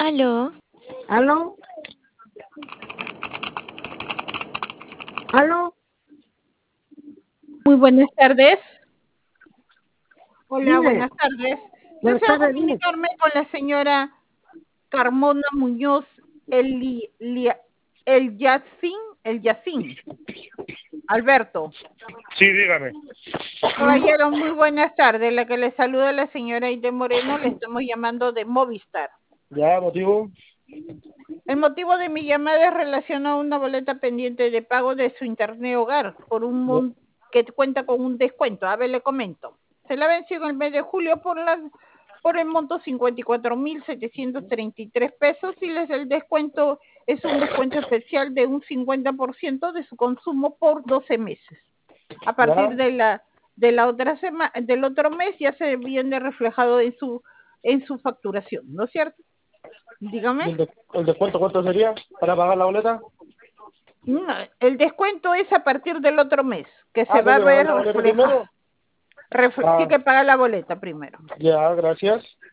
Aló, ¿Aló? ¿Aló? Muy buenas tardes. Hola, Dime. buenas tardes. Buenas Deseo tardes, dime. comunicarme con la señora Carmona Muñoz el Yacín. Alberto. Sí, dígame. Caballero, muy buenas tardes. La que le saluda la señora Aide Moreno, le estamos llamando de Movistar. ¿Ya, motivo? El motivo de mi llamada es relacionado a una boleta pendiente de pago de su internet hogar por un que cuenta con un descuento. A ver, le comento. Se la venció en el mes de julio por el monto 54.733 pesos y el descuento es un descuento especial de un 50% de su consumo por 12 meses. A partir de la otra semana, del otro mes ya se viene reflejado en su facturación, ¿no es cierto? Dígame. ¿El descuento cuánto sería para pagar la boleta? No, el descuento es a partir del otro mes, que se va a ¿tengo que pagar ver la boleta reflejado. primero? Tiene que pagar la boleta primero. Ya, gracias.